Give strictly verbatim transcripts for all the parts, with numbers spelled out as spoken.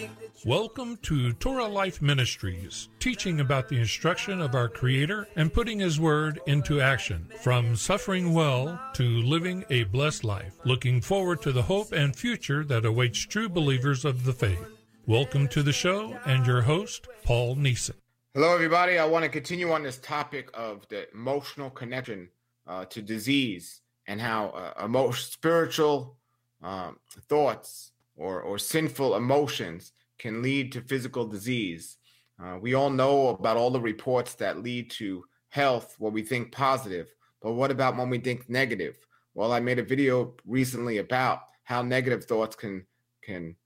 Welcome to Torah Life Ministries, teaching about the instruction of our Creator and putting His Word into action, from suffering well to living a blessed life, looking forward to the hope and future that awaits true believers of the faith. Welcome to the show and your host, Paul Neeson. Hello, everybody. I want to continue on this topic of the emotional connection uh, to disease and how uh, emotion, spiritual um, thoughts or, or sinful emotions can lead to physical disease. Uh, we all know about all the reports that lead to health when we think positive, but what about when we think negative? Well, I made a video recently about how negative thoughts can can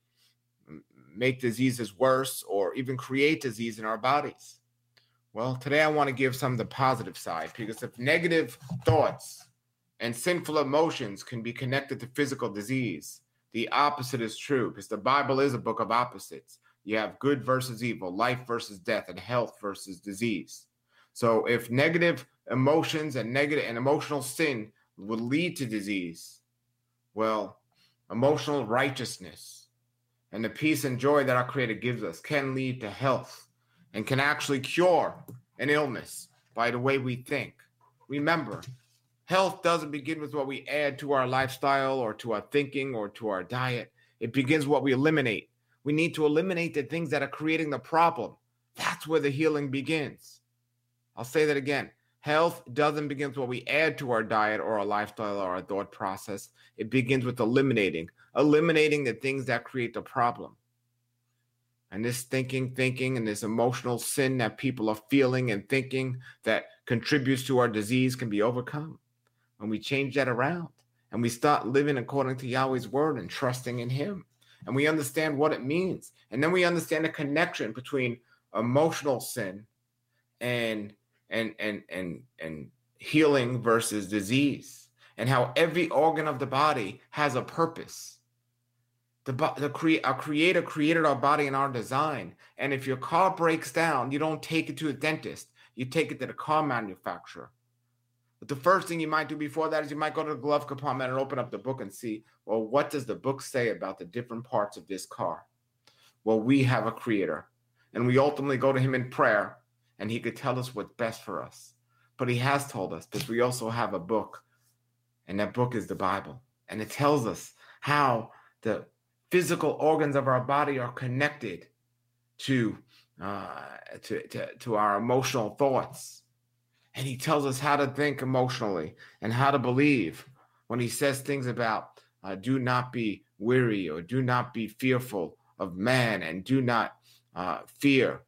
make diseases worse or even create disease in our bodies. Well, today I want to give some of the positive side, because if negative thoughts and sinful emotions can be connected to physical disease, the opposite is true, because the Bible is a book of opposites. You have good versus evil, life versus death, and health versus disease. So if negative emotions and negative and emotional sin will lead to disease, well, emotional righteousness and the peace and joy that our Creator gives us can lead to health and can actually cure an illness by the way we think. Remember, health doesn't begin with what we add to our lifestyle or to our thinking or to our diet. It begins what we eliminate. We need to eliminate the things that are creating the problem. That's where the healing begins. I'll say that again. Health doesn't begin with what we add to our diet or our lifestyle or our thought process. It begins with eliminating, eliminating the things that create the problem. And this thinking, thinking, and this emotional sin that people are feeling and thinking that contributes to our disease can be overcome when we change that around and we start living according to Yahweh's word and trusting in Him. And we understand what it means. And then we understand the connection between emotional sin and and and and and healing versus disease, and how every organ of the body has a purpose. The, the cre- our Creator created our body in our design. And if your car breaks down, you don't take it to a dentist. You take it to the car manufacturer. But the first thing you might do before that is you might go to the glove compartment and open up the book and see, well, what does the book say about the different parts of this car? Well, we have a Creator, and we ultimately go to Him in prayer, and He could tell us what's best for us. But He has told us that we also have a book, and that book is the Bible. And it tells us how the physical organs of our body are connected to, uh, to, to, to our emotional thoughts. And He tells us how to think emotionally and how to believe when He says things about uh, do not be weary or do not be fearful of man and do not uh, fear.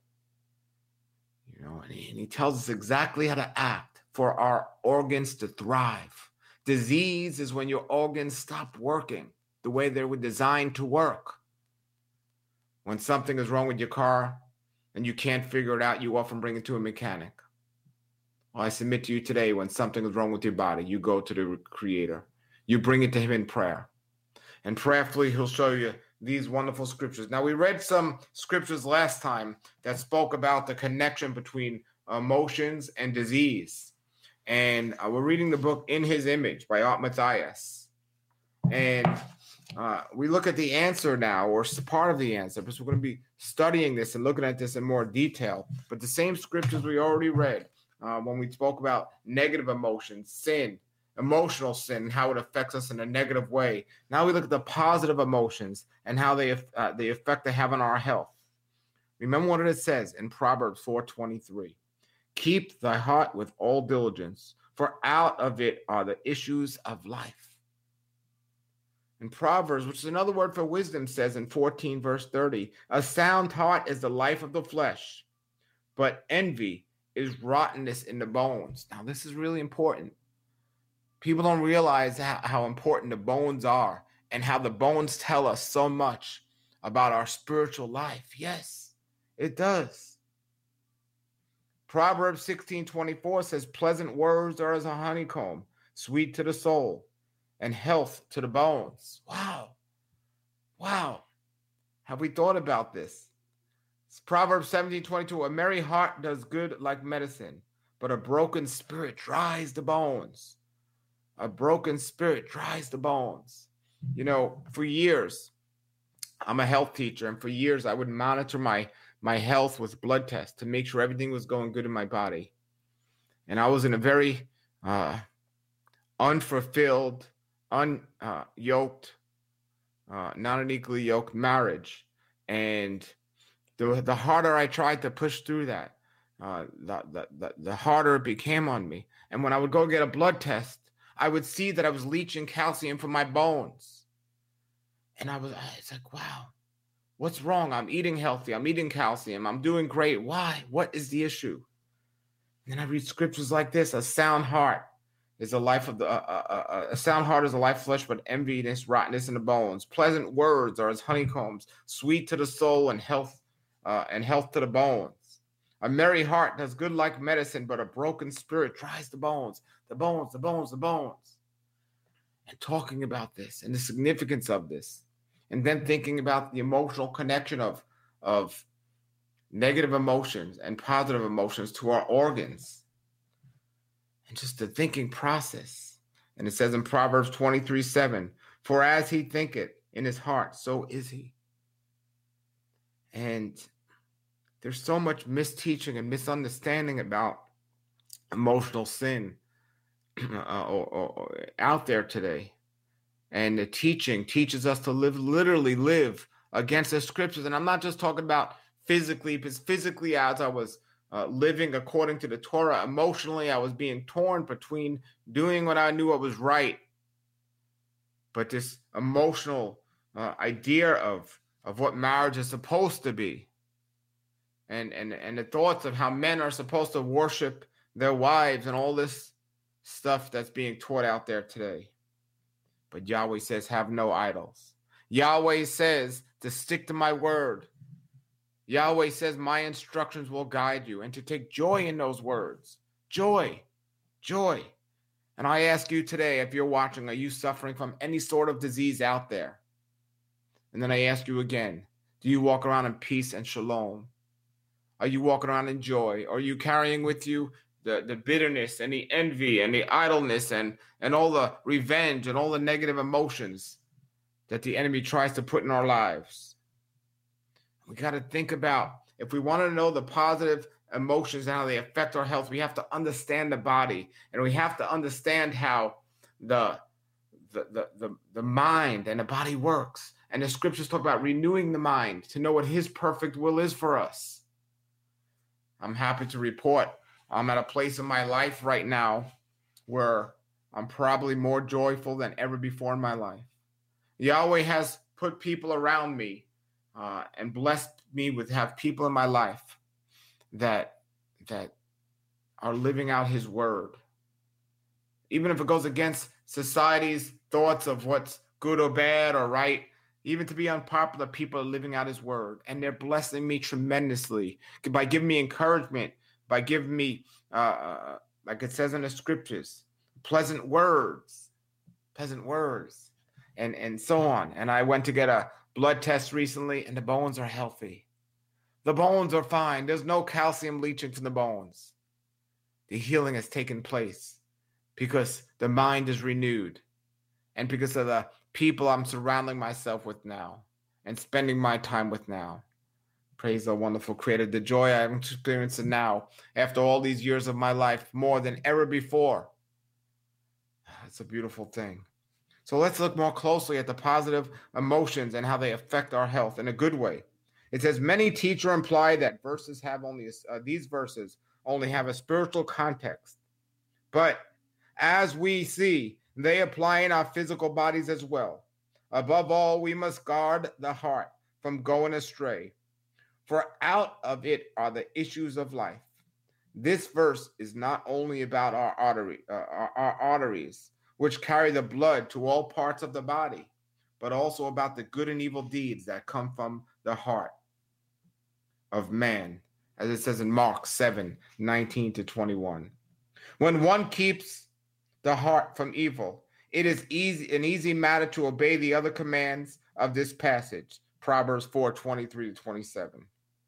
You know, and he, and he tells us exactly how to act for our organs to thrive. Disease is when your organs stop working the way they were designed to work. When something is wrong with your car and you can't figure it out, you often bring it to a mechanic. Well, I submit to you today, when something is wrong with your body, you go to the Creator. You bring it to Him in prayer. And prayerfully, He'll show you these wonderful scriptures. Now, we read some scriptures last time that spoke about the connection between emotions and disease. And uh, we're reading the book In His Image by Art Matthias. And uh, we look at the answer now, or part of the answer, because we're going to be studying this and looking at this in more detail. But the same scriptures we already read uh, when we spoke about negative emotions, sin, emotional sin, and how it affects us in a negative way. Now we look at the positive emotions and how they uh, the effect they have on our health. Remember what it says in Proverbs four twenty-three. Keep thy heart with all diligence, for out of it are the issues of life. In Proverbs, which is another word for wisdom, says in fourteen verse thirty, a sound heart is the life of the flesh, but envy is rottenness in the bones. Now this is really important. People don't realize how, how important the bones are and how the bones tell us so much about our spiritual life. Yes, it does. Proverbs sixteen twenty-four says, pleasant words are as a honeycomb, sweet to the soul, and health to the bones. Wow. Wow. Have we thought about this? It's Proverbs seventeen twenty-two, a merry heart does good like medicine, but a broken spirit dries the bones. A broken spirit dries the bones. You know, for years, I'm a health teacher, and for years I would monitor my my health with blood tests to make sure everything was going good in my body. And I was in a very uh, unfulfilled, unyoked, uh, uh, not an equally yoked marriage. And the the harder I tried to push through that, uh, the, the the the harder it became on me. And when I would go get a blood test, I would see that I was leaching calcium from my bones. And I was, it's like, wow, what's wrong? I'm eating healthy. I'm eating calcium. I'm doing great. Why? What is the issue? And I read scriptures like this: a sound heart is a life of the, uh, uh, uh, a sound heart is a life of flesh, but enviness, rottenness in the bones. Pleasant words are as honeycombs, sweet to the soul and health, uh, and health to the bones. A merry heart does good like medicine, but a broken spirit dries the bones, the bones, the bones, the bones. And talking about this and the significance of this, and then thinking about the emotional connection of, of negative emotions and positive emotions to our organs, and just the thinking process. And it says in Proverbs twenty-three seven, for as he thinketh in his heart, so is he. And there's so much misteaching and misunderstanding about emotional sin uh, or, or, or out there today. And the teaching teaches us to live, literally live against the scriptures. And I'm not just talking about physically, because physically, as I was uh, living according to the Torah, emotionally, I was being torn between doing what I knew I was right. But this emotional uh, idea of, of what marriage is supposed to be, and, and, and the thoughts of how men are supposed to worship their wives and all this stuff that's being taught out there today. But Yahweh says, have no idols. Yahweh says to stick to my word. Yahweh says, my instructions will guide you, and to take joy in those words. Joy, joy. And I ask you today, if you're watching, are you suffering from any sort of disease out there? And then I ask you again, do you walk around in peace and shalom? Are you walking around in joy? Or are you carrying with you the, the bitterness and the envy and the idleness and, and all the revenge and all the negative emotions that the enemy tries to put in our lives? We got to think about, if we want to know the positive emotions and how they affect our health, we have to understand the body, and we have to understand how the the the the, the mind and the body works. And the scriptures talk about renewing the mind to know what his perfect will is for us. I'm happy to report I'm at a place in my life right now where I'm probably more joyful than ever before in my life. Yahweh has put people around me uh, and blessed me with have people in my life that that are living out his word. Even if it goes against society's thoughts of what's good or bad or right, even to be unpopular, people are living out his word. And they're blessing me tremendously by giving me encouragement, by giving me, uh, like it says in the scriptures, pleasant words, pleasant words, and, and so on. And I went to get a blood test recently, and the bones are healthy. The bones are fine. There's no calcium leaching from the bones. The healing has taken place because the mind is renewed, and because of the people I'm surrounding myself with now and spending my time with now. Praise the wonderful Creator. The joy I'm experiencing now after all these years of my life, more than ever before. It's a beautiful thing. So let's look more closely at the positive emotions and how they affect our health in a good way. It says, many teach or imply that verses have only uh, these verses only have a spiritual context. But as we see, they apply in our physical bodies as well. Above all, we must guard the heart from going astray, for out of it are the issues of life. This verse is not only about our artery, uh, our, our arteries, which carry the blood to all parts of the body, but also about the good and evil deeds that come from the heart of man, as it says in Mark seven, nineteen to twenty-one. When one keeps the heart from evil, it is easy an easy matter to obey the other commands of this passage, Proverbs four, twenty-three to twenty-seven.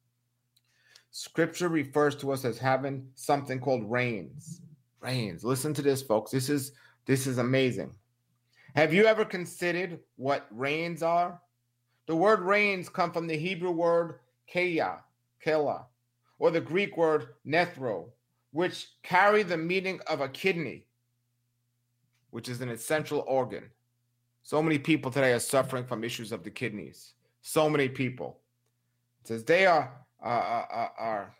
Scripture refers to us as having something called reins. Reins. Listen to this, folks. This is this is amazing. Have you ever considered what reins are? The word reins come from the Hebrew word keia, kela, or the Greek word nethro, which carry the meaning of a kidney, which is an essential organ. So many people today are suffering from issues of the kidneys. So many people. It says they are, uh, uh, are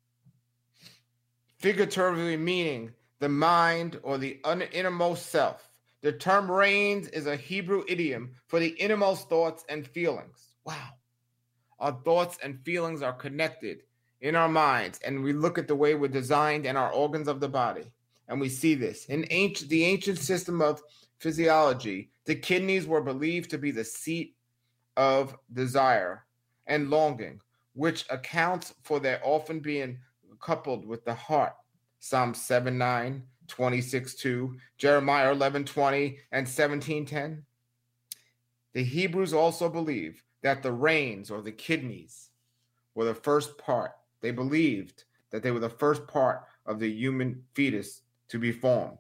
figuratively meaning the mind or the innermost self. The term reins is a Hebrew idiom for the innermost thoughts and feelings. Wow. Our thoughts and feelings are connected in our minds, and we look at the way we're designed and our organs of the body, and we see this. In ancient, the ancient system of physiology, the kidneys were believed to be the seat of desire and longing, which accounts for their often being coupled with the heart. Psalm seven nine, twenty-six two, Jeremiah eleven twenty, and seventeen ten. The Hebrews also believe that the reins or the kidneys were the first part. They believed that they were the first part of the human fetus to be formed.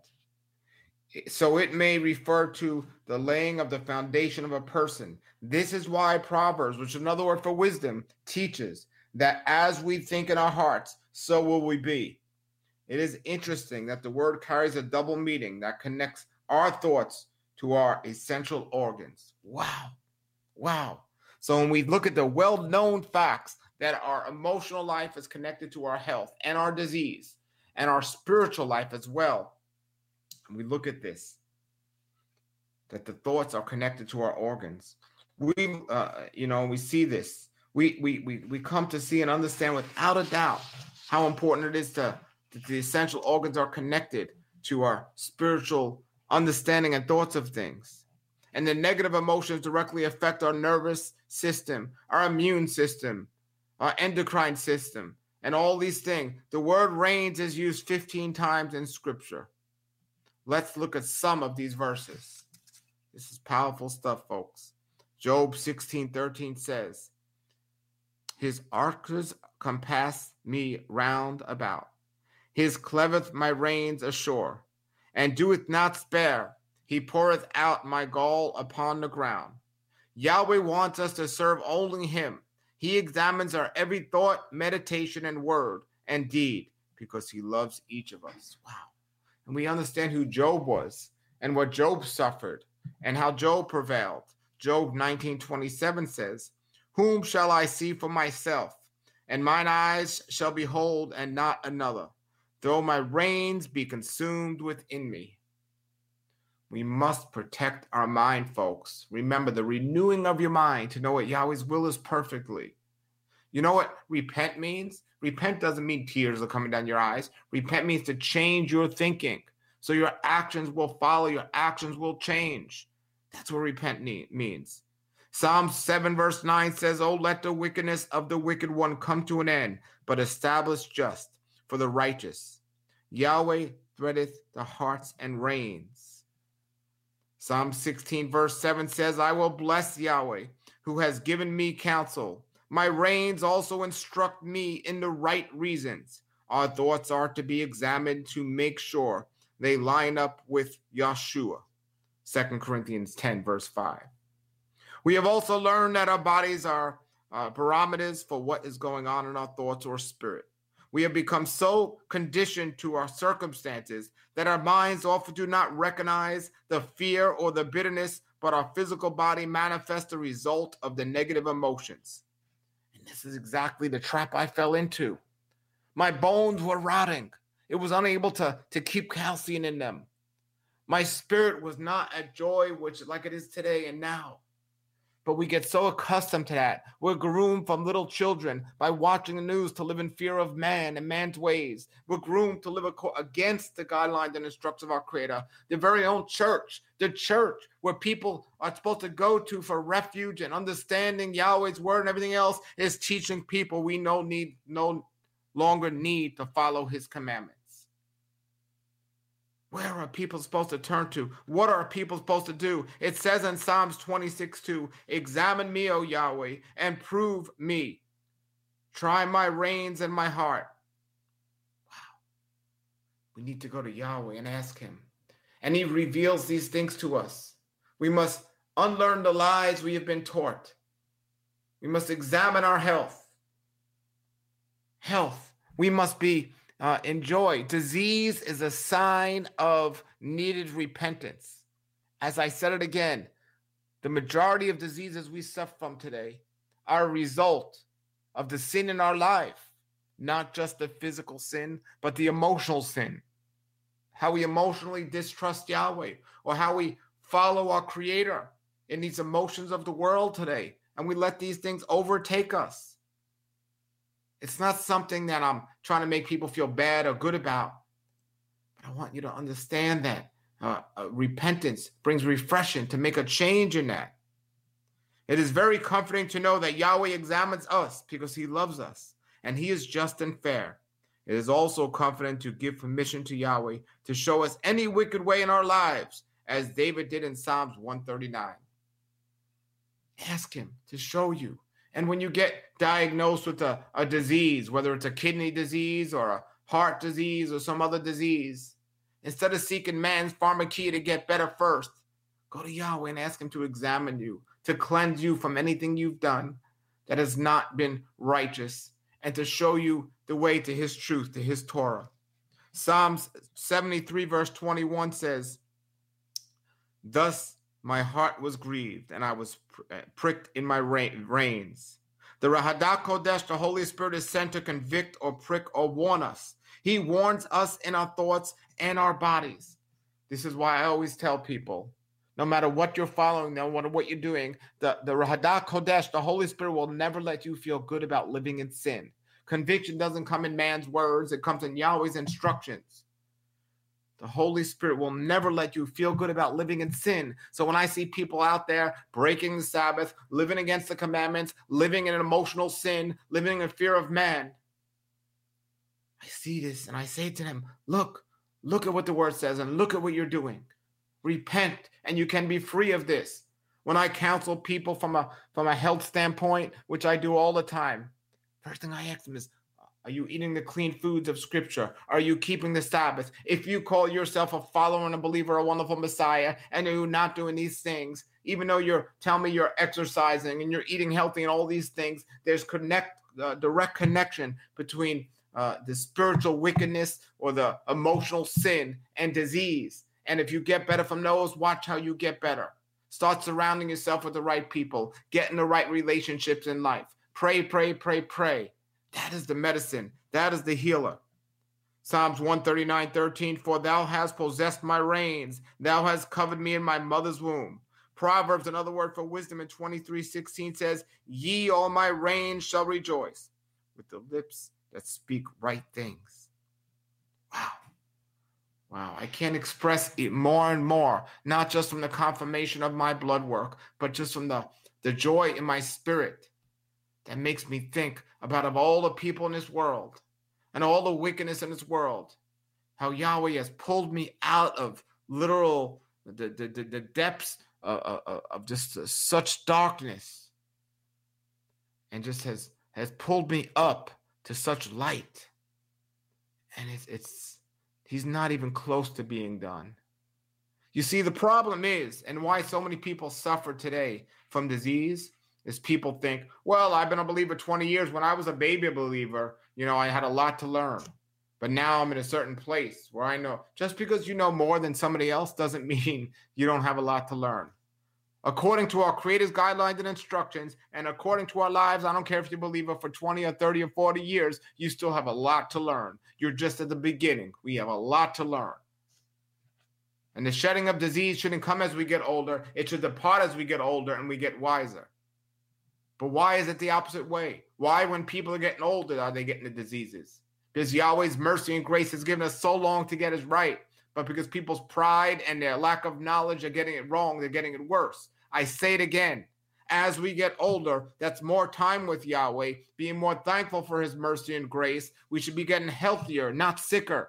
So it may refer to the laying of the foundation of a person. This is why Proverbs, which is another word for wisdom, teaches that as we think in our hearts, so will we be. It is interesting that the word carries a double meaning that connects our thoughts to our essential organs. Wow. Wow. So when we look at the well-known facts that our emotional life is connected to our health and our disease and our spiritual life as well, and we look at this, that the thoughts are connected to our organs. We, uh, you know, we see this. We, we, we, we come to see and understand without a doubt how important it is to, that the essential organs are connected to our spiritual understanding and thoughts of things. And the negative emotions directly affect our nervous system, our immune system, our endocrine system, and all these things. The word reins is used fifteen times in Scripture. Let's look at some of these verses. This is powerful stuff, folks. Job sixteen thirteen says, his archers compass me round about. His cleaveth my reins ashore, and doeth not spare. He poureth out my gall upon the ground. Yahweh wants us to serve only him. He examines our every thought, meditation, and word and deed because he loves each of us. Wow. And we understand who Job was and what Job suffered and how Job prevailed. Job nineteen twenty-seven says, whom shall I see for myself? And mine eyes shall behold and not another, though my reins be consumed within me. We must protect our mind, folks. Remember the renewing of your mind to know what Yahweh's will is perfectly. You know what repent means? Repent doesn't mean tears are coming down your eyes. Repent means to change your thinking. So your actions will follow, your actions will change. That's what repent means. Psalm seven verse nine says, oh, let the wickedness of the wicked one come to an end, but establish just for the righteous. Yahweh threadeth the hearts and reins. Psalm sixteen verse seven says, I will bless Yahweh, who has given me counsel. My reins also instruct me in the right reasons. Our thoughts are to be examined to make sure they line up with Yeshua. Second Corinthians ten verse five. We have also learned that our bodies are uh, barometers for what is going on in our thoughts or spirit. We have become so conditioned to our circumstances that our minds often do not recognize the fear or the bitterness, but our physical body manifests the result of the negative emotions. And this is exactly the trap I fell into. My bones were rotting. It was unable to, to keep calcium in them. My spirit was not at joy, which like it is today and now. But we get so accustomed to that. We're groomed from little children by watching the news to live in fear of man and man's ways. We're groomed to live against the guidelines and instructions of our Creator. The very own church, the church where people are supposed to go to for refuge and understanding Yahweh's word and everything else, is teaching people we no need, no longer need to follow his commandments. Where are people supposed to turn to? What are people supposed to do? It says in Psalms twenty-six two, examine me, O Yahweh, and prove me. Try my reins and my heart. Wow. We need to go to Yahweh and ask him. And he reveals these things to us. We must unlearn the lies we have been taught. We must examine our health. Health. We must be uh, enjoy. Disease is a sign of needed repentance. As I said it again, the majority of diseases we suffer from today are a result of the sin in our life, not just the physical sin, but the emotional sin. How we emotionally distrust Yahweh, or how we follow our Creator in these emotions of the world today, and we let these things overtake us. It's not something that I'm trying to make people feel bad or good about, but I want you to understand that uh, uh, repentance brings refreshing to make a change in that. It is very comforting to know that Yahweh examines us because he loves us, and he is just and fair. It is also comforting to give permission to Yahweh to show us any wicked way in our lives, as David did in Psalms one thirty-nine. Ask him to show you. And when you get diagnosed with a, a disease, whether it's a kidney disease or a heart disease or some other disease, instead of seeking man's pharmakeia to get better first, go to Yahweh and ask him to examine you, to cleanse you from anything you've done that has not been righteous, and to show you the way to his truth, to his Torah. Psalms seventy-three verse twenty-one says, "Thus my heart was grieved, and I was pricked in my reins." The Rahadah Kodesh, the Holy Spirit, is sent to convict or prick or warn us. He warns us in our thoughts and our bodies. This is why I always tell people, no matter what you're following, no matter what you're doing, the, the Rahadah Kodesh, the Holy Spirit, will never let you feel good about living in sin. Conviction doesn't come in man's words. It comes in Yahweh's instructions. The Holy Spirit will never let you feel good about living in sin. So when I see people out there breaking the Sabbath, living against the commandments, living in an emotional sin, living in fear of man, I see this and I say to them, look, look at what the word says and look at what you're doing. Repent and you can be free of this. When I counsel people from a, from a health standpoint, which I do all the time, first thing I ask them is, are you eating the clean foods of Scripture? Are you keeping the Sabbath? If you call yourself a follower and a believer, a wonderful Messiah, and you're not doing these things, even though you're telling me you're exercising and you're eating healthy and all these things, there's connect uh, direct connection between uh, the spiritual wickedness or the emotional sin and disease. And if you get better from those, watch how you get better. Start surrounding yourself with the right people. Get in the right relationships in life. Pray, pray, pray, pray. That is the medicine. That is the healer. Psalms one thirty-nine thirteen, "For thou hast possessed my reins. Thou hast covered me in my mother's womb." Proverbs, another word for wisdom, in twenty-three sixteen says, "Ye, all my reins, shall rejoice with the lips that speak right things." Wow. Wow. I can't express it more and more, not just from the confirmation of my blood work, but just from the, the joy in my spirit that makes me think about, of all the people in this world and all the wickedness in this world, how Yahweh has pulled me out of literal the, the, the, the depths of, of, of just uh, such darkness, and just has, has pulled me up to such light. And it's, it's he's not even close to being done. You see, the problem is, and why so many people suffer today from disease, is people think, well, I've been a believer twenty years. When I was a baby believer, you know, I had a lot to learn. But now I'm in a certain place where I know just because you know more than somebody else doesn't mean you don't have a lot to learn. According to our Creator's guidelines and instructions, and according to our lives, I don't care if you're a believer for twenty or thirty or forty years, you still have a lot to learn. You're just at the beginning. We have a lot to learn. And the shedding of disease shouldn't come as we get older. It should depart as we get older and we get wiser. But why is it the opposite way? Why, when people are getting older, are they getting the diseases? Because Yahweh's mercy and grace has given us so long to get us right. But because people's pride and their lack of knowledge are getting it wrong, they're getting it worse. I say it again. As we get older, that's more time with Yahweh, being more thankful for his mercy and grace. We should be getting healthier, not sicker.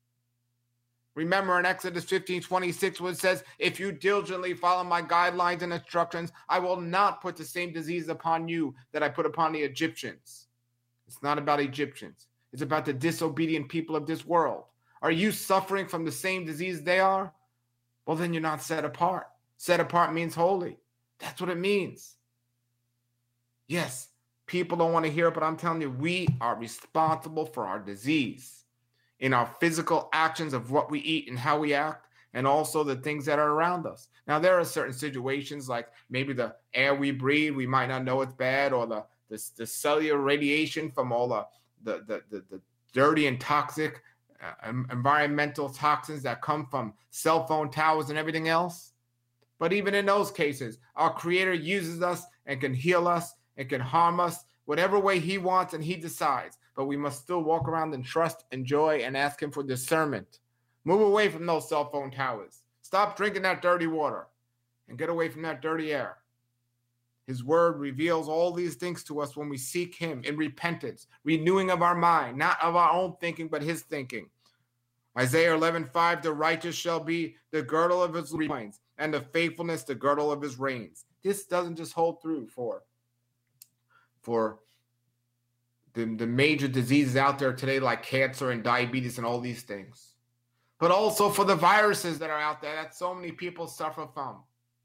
Remember in Exodus fifteen twenty-six, where it says, "If you diligently follow my guidelines and instructions, I will not put the same disease upon you that I put upon the Egyptians." It's not about Egyptians. It's about the disobedient people of this world. Are you suffering from the same disease they are? Well, then you're not set apart. Set apart means holy. That's what it means. Yes, people don't want to hear it, but I'm telling you, we are responsible for our disease in our physical actions of what we eat and how we act, and also the things that are around us. Now, there are certain situations like maybe the air we breathe, we might not know it's bad, or the the, the cellular radiation from all the the the, the, the dirty and toxic uh, environmental toxins that come from cell phone towers and everything else. But even in those cases, our Creator uses us and can heal us and can harm us whatever way he wants and he decides. But we must still walk around in trust and joy and ask him for discernment. Move away from those cell phone towers. Stop drinking that dirty water and get away from that dirty air. His word reveals all these things to us when we seek him in repentance, renewing of our mind, not of our own thinking, but his thinking. Isaiah eleven five, the righteous shall be the girdle of his loins, and the faithfulness the girdle of his reins. This doesn't just hold through for, for the, the major diseases out there today like cancer and diabetes and all these things, but also for the viruses that are out there that so many people suffer from.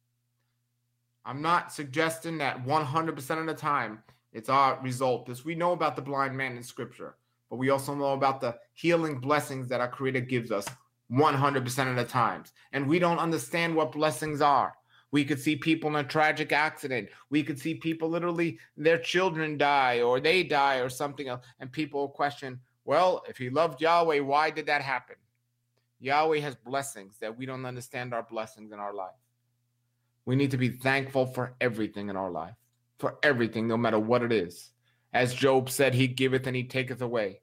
I'm not suggesting that one hundred percent of the time it's our result. This we know about the blind man in Scripture, but we also know about the healing blessings that our Creator gives us one hundred percent of the times. And we don't understand what blessings are. We could see people in a tragic accident. We could see people literally, their children die or they die or something else. And people will question, well, if he loved Yahweh, why did that happen? Yahweh has blessings that we don't understand our blessings in our life. We need to be thankful for everything in our life, for everything, no matter what it is. As Job said, he giveth and he taketh away.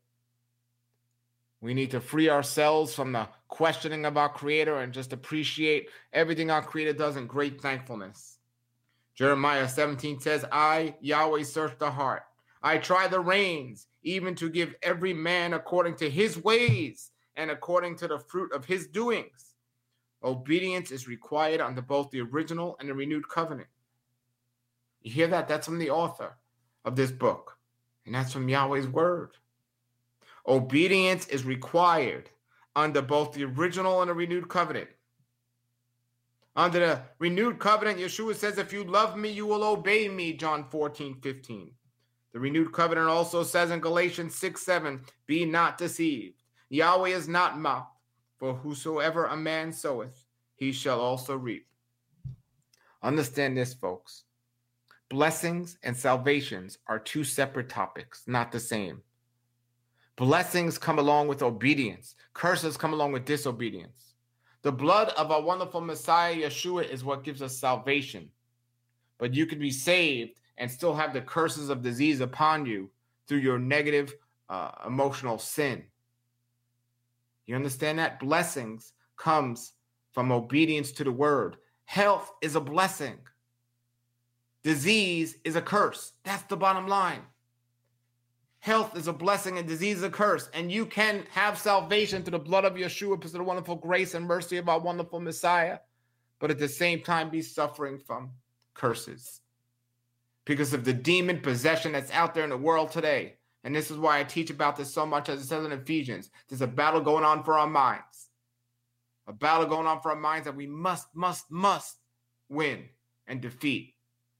We need to free ourselves from the questioning of our Creator and just appreciate everything our Creator does in great thankfulness. Jeremiah seventeen says, I, Yahweh, search the heart. I try the reins, even to give every man according to his ways and according to the fruit of his doings. Obedience is required under both the original and the renewed covenant. You hear that? That's from the author of this book. And that's from Yahweh's word. Obedience is required under both the original and the renewed covenant. Under the renewed covenant, Yeshua says, if you love me, you will obey me, John fourteen fifteen. The renewed covenant also says in Galatians six seven, be not deceived. Yahweh is not mocked. For whosoever a man soweth, he shall also reap. Understand this, folks. Blessings and salvations are two separate topics, not the same. Blessings come along with obedience. Curses come along with disobedience. The blood of our wonderful Messiah, Yeshua, is what gives us salvation. But you can be saved and still have the curses of disease upon you through your negative uh, emotional sin. You understand that? Blessings comes from obedience to the word. Health is a blessing. Disease is a curse. That's the bottom line. Health is a blessing and disease is a curse. And you can have salvation through the blood of Yeshua because of the wonderful grace and mercy of our wonderful Messiah, but at the same time be suffering from curses because of the demon possession that's out there in the world today. And this is why I teach about this so much, as it says in Ephesians. There's a battle going on for our minds. A battle going on for our minds that we must, must, must win and defeat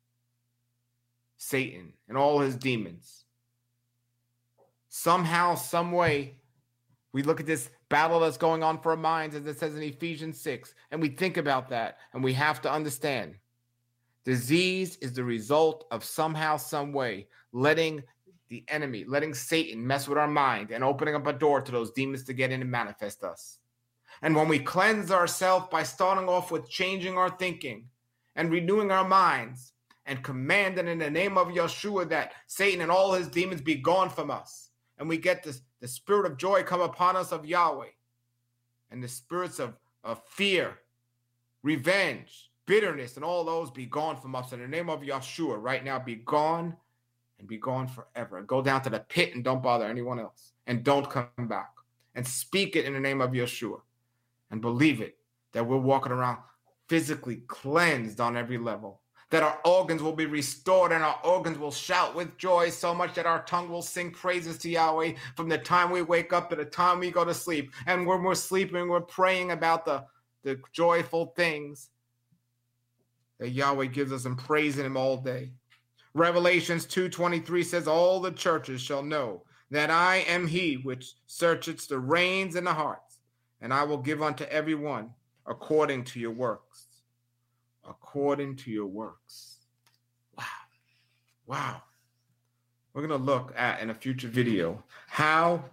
Satan and all his demons. Somehow, some way, we look at this battle that's going on for our minds, as it says in Ephesians six, and we think about that, and we have to understand. Disease is the result of somehow, some way, letting the enemy, letting Satan mess with our mind and opening up a door to those demons to get in and manifest us. And when we cleanse ourselves by starting off with changing our thinking and renewing our minds and commanding in the name of Yeshua that Satan and all his demons be gone from us, and we get this, the spirit of joy come upon us of Yahweh, and the spirits of, of fear, revenge, bitterness, and all those be gone from us in the name of Yeshua right now, be gone and be gone forever. And go down to the pit and don't bother anyone else. And don't come back. And speak it in the name of Yeshua. And believe it, that we're walking around physically cleansed on every level. That our organs will be restored and our organs will shout with joy so much that our tongue will sing praises to Yahweh from the time we wake up to the time we go to sleep. And when we're sleeping, we're praying about the, the joyful things that Yahweh gives us and praising him all day. Revelations two twenty-three says, all the churches shall know that I am he which searcheth the reins and the hearts, and I will give unto every one according to your works. According to your works. Wow. Wow. We're going to look at, in a future video, how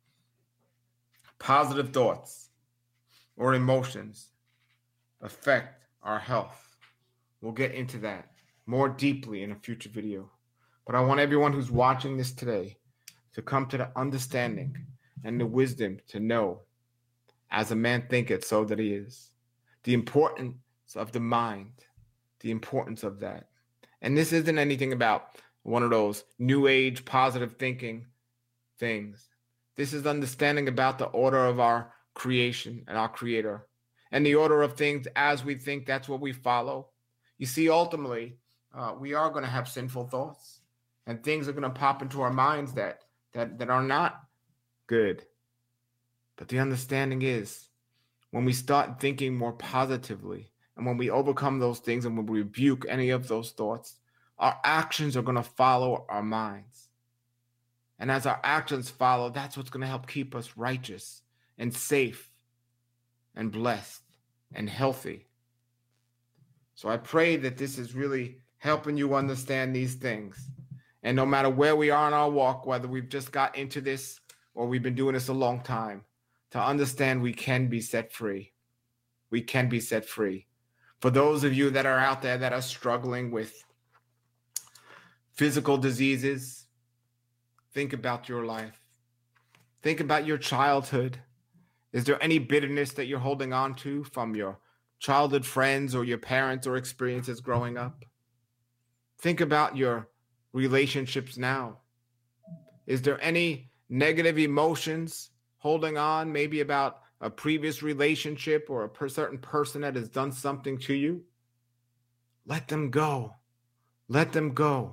positive thoughts or emotions affect our health. We'll get into that more deeply in a future video. But I want everyone who's watching this today to come to the understanding and the wisdom to know, as a man thinketh, so that he is. The importance of the mind, the importance of that. And this isn't anything about one of those new age positive thinking things. This is understanding about the order of our creation and our creator, and the order of things as we think, that's what we follow. You see, ultimately, uh, we are going to have sinful thoughts, and things are going to pop into our minds that, that, that are not good. But the understanding is, when we start thinking more positively, and when we overcome those things and when we rebuke any of those thoughts, our actions are going to follow our minds. And as our actions follow, that's what's going to help keep us righteous and safe and blessed and healthy. So I pray that this is really helping you understand these things. And no matter where we are in our walk, whether we've just got into this or we've been doing this a long time, to understand we can be set free. We can be set free. For those of you that are out there that are struggling with physical diseases, think about your life. Think about your childhood. Is there any bitterness that you're holding on to from your childhood friends or your parents or experiences growing up? Think about your relationships now. Is there any negative emotions holding on, maybe about a previous relationship or a per- certain person that has done something to you? Let them go. Let them go.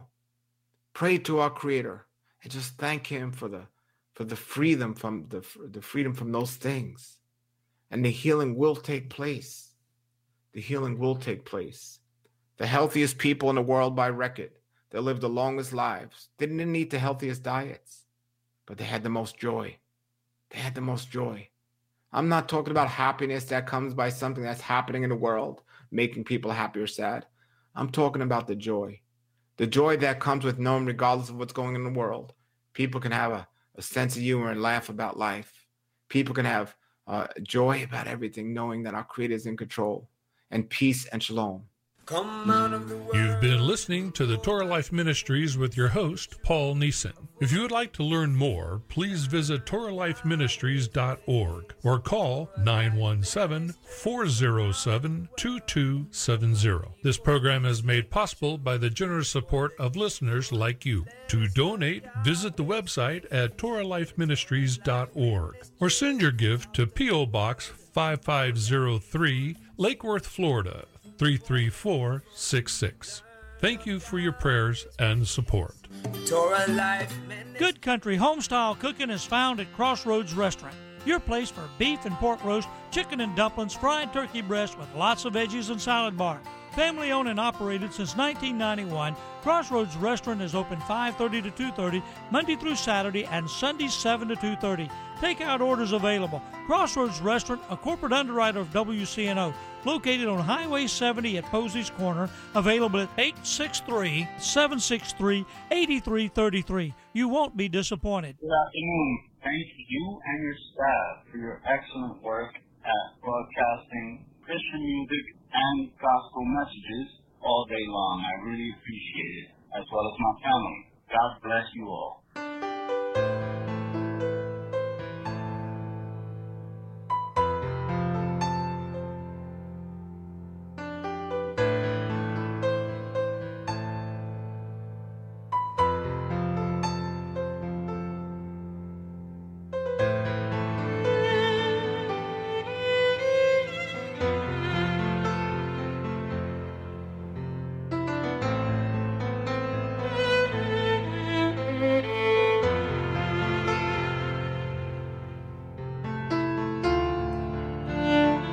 Pray to our Creator and just thank Him for the for the freedom from the, the freedom from those things. And the healing will take place. The healing will take place. The healthiest people in the world by record, that lived the longest lives, didn't eat the healthiest diets, but they had the most joy. They had the most joy. I'm not talking about happiness that comes by something that's happening in the world, making people happy or sad. I'm talking about the joy. The joy that comes with knowing, regardless of what's going on in the world, people can have a, a sense of humor and laugh about life. People can have uh, joy about everything, knowing that our Creator is in control, and peace and shalom. Come out of the world. You've been listening to the Torah Life Ministries with your host, Paul Neeson. If you would like to learn more, please visit Torah Life Ministries dot org or call nine one seven, four zero seven, two two seven zero. This program is made possible by the generous support of listeners like you. To donate, visit the website at Torah Life Ministries dot org or send your gift to P O Box five five zero three, Lake Worth, Florida, three three four six six. Thank you for your prayers and support. Torah Life. Good Country Homestyle Cooking is found at Crossroads Restaurant, your place for beef and pork roast, chicken and dumplings, fried turkey breast with lots of veggies and salad bar. Family owned and operated since nineteen ninety-one, Crossroads Restaurant is open five thirty to two thirty, Monday through Saturday, and Sunday seven to two thirty. Takeout orders available. Crossroads Restaurant, a corporate underwriter of W C N O, located on Highway seventy at Posey's Corner, available at eight six three, seven six three, eight three three three. You won't be disappointed. Good afternoon. Thank you and your staff for your excellent work at broadcasting Christian music and gospel messages all day long. I really appreciate it, as well as my family. God bless you all.